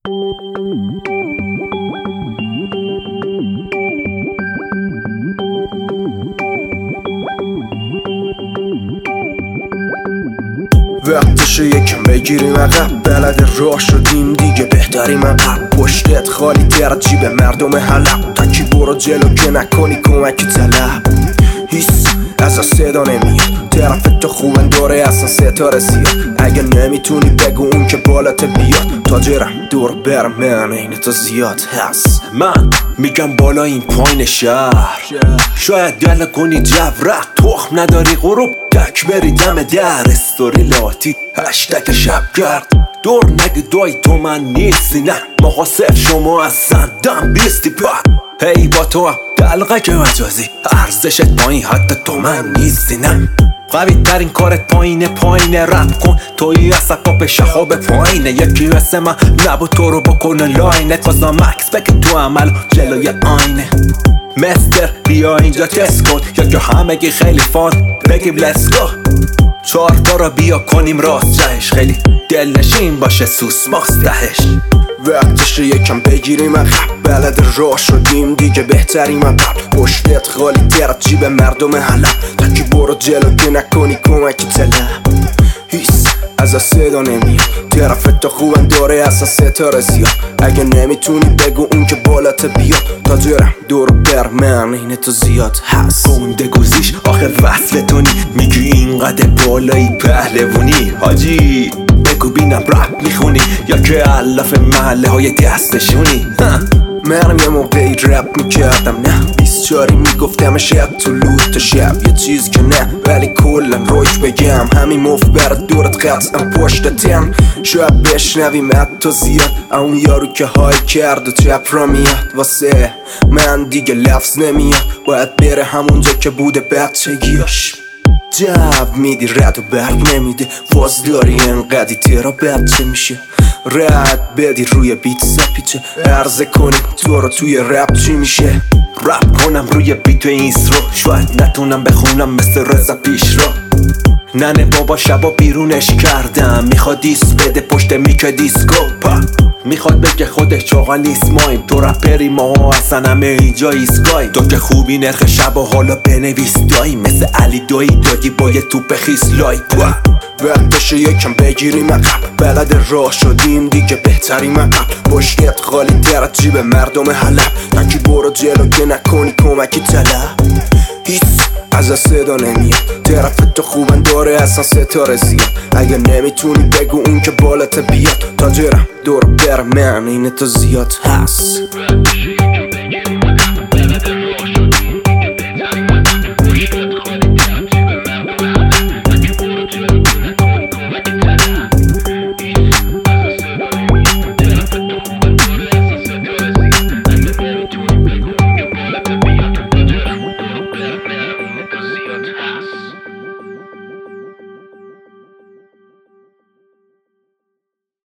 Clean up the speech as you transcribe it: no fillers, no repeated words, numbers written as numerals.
وقتشه یکم بگیریم عقب، بلد راه شدیم دیگه بهتریم عقب. پشتت خالی تر جیب مردم حلب، تکی برو جلو که نکنی کمکی طلب. هیس از صدا نمیاد، طرف تو خوبن داره اصلا ستاره زیاد. اگه نمیتونی بگو اون که بالات بیاد، تاجرم دور بر من این تو زیاد هست. من میگم بالا این پایین شهر، شاید دل کنی جورت تخم نداری غروب تک بری دم در استوری لاتی هشتک شبگرد. دور نگی دای تو من نیستی، نه مخاصف شما از دم بیستی پر. هی با تو هم دلقه که مجازی ارزشت پایین، حتی تو من نیستی. نه قوی ترین کارت پایین رپ کن، توی اصلا پاپ شخاب پایینه. یکی مثل من نبود تو رو بکنه لاینت، بازا مکس بگه تو عمل جلوی آینه. مستر بیا اینجا تست کن، یا که همگی خیلی فان بگیم لیتس گو. 4 تا رو بیا کنیم راست جهش، خیلی دلنشین باشه سوس ماست دهش. وقتشه یکم بگیریم عقب، بلد راه شدیم دیگه بهتریم عقب. پشتت خالی تر جیب مردم حلب، تکی برو جلو که نکنی کمکی طلب. هیس از صدا نمیاد، طرف تو خوبن داره اصلا ستاره زیاد. اگه نمیتونی بگو اون که بالات بیاد، تاجرم دور بر من این تو زیاد هست. گنده گوزیش آخه وصلتونی، میگی اینقدر بالایی پهلوونی. حاجی بگو بینم رپ میخونی یا که علاف محله های دستشونی. منم یه موقعی رپ میکردم، نه 24 میگفتم شب تو لوت شب. یه چیز که نه ولی کلن رویش بگم، همین مفت برد دورت قطعا پشتتم. شاید بشنویم حتی زیاد اون یارو که های کرد و چپ را میاد. واسه من دیگه لفظ نمیاد، باید بره همونجا که بوده بچگیاش. جب میدی رد و برگ نمیده، فاز داری انقدی ترا بچه میشه. رد بدی روی بیت سپیچه، عرضه کنی تو رو توی رپ چی میشه. رپ کنم روی بیت اینس رو، شاید نتونم بخونم مثل رضا پیش رو. ننه بابا شبا بیرونش کردم، میخواد دیس بده پشت میکه دیسکوپا. میخواد بگه خودش چاقا نیست مایم، تو رپری ما اصلا همه اینجا ایسکای. تو که خوبی نرخ شبا حالا بنویس دایی، مثل علی دایی دادی با یه توپ خیس لای. وقتشه یکم بگیریم عقب، بلد راه شدیم دیگه بهتریم عقب. پشتت خالی تر جیب مردم حلب، تکی برو جلو که نکنی کمکی طلب. هیچ از صدا نمیاد، طرف تو خوبن داره اصلا ستاره زیاد. اگه نمیتونی بگو اون که بالات بیاد، تاجرم دور بر من این تو زیاد هست.